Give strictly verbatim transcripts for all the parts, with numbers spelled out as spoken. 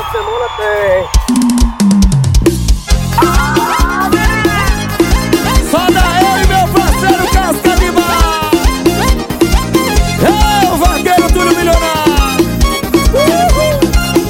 de semana tem. Só daí, meu parceiro Casca de Bala. É o vaqueiro Túlio Milionário. Uhul.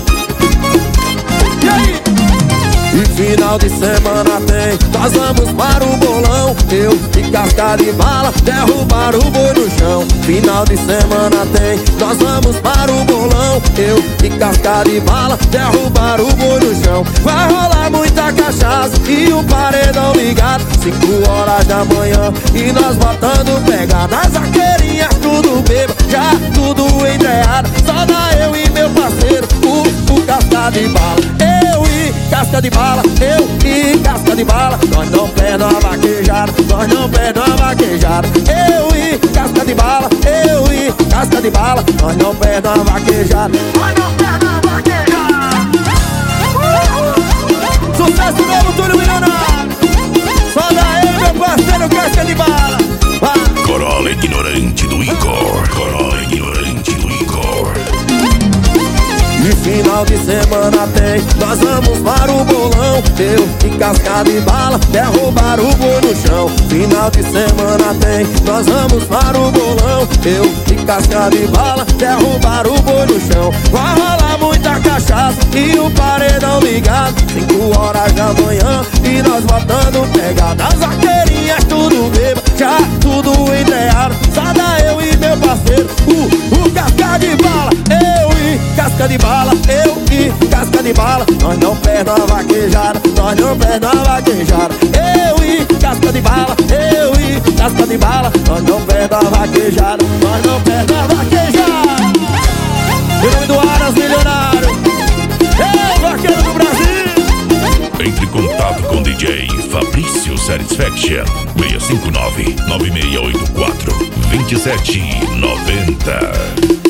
E aí? E final de semana tem, nós vamos para o bolão. Eu e Casca de Bala derrubar o boi no chão. Final de semana tem, nós vamos para o bolão. Eu e Casca de Bala derrubar o boi no chão. Vai rolar muita cachaça e um paredão ligado, cinco horas da manhã e nós botando pegada. As vaqueirinhas tudo bêbado, já tudo entreado. Só dá eu e meu parceiro, o, o Casca de Bala. Eu e Casca de Bala, eu e Casca de Bala. Nós não perdemos a vaquejada, nós não perdemos a vaquejada. Eu e Casca de Bala, eu e Casca de Bala. Nós não perdemos a vaquejada, nós não perdemos a vaquejada. Sucesso novo, Túlio Milionário. Só daí, meu parceiro Casca de Bala. Vai. Corolla ignorante do Igor. Corolla ignorante do Igor. E final de semana tem, nós vamos para o bolão. Eu e Casca de Bala derrubar o boi no chão. Final de semana tem, nós vamos para o bolão. Eu e Casca de Bala derrubar o boi no chão. Vai rolar muita cachaça e o paredão ligado, cinco horas da manhã e nós botando pegada. As vaqueirinhas tudo bêbado, já tudo entreado. Só dá eu e meu parceiro, o, o Casca de Bala. Eu e Casca de Bala, eu e Casca de Bala. Nós não perdemos a vaquejada, nós não perdemos a vaquejada. Eu e Casca de Bala, eu e Casca de Bala. Nós não perdemos a vaquejada, nós não perdemos a vaquejada. Em nome do Aras Milionário, é o vaqueiro do Brasil. Entre em contato com D J Fabrício Satisfaction seis cinco nove, nove seis oito quatro, dois sete nove zero.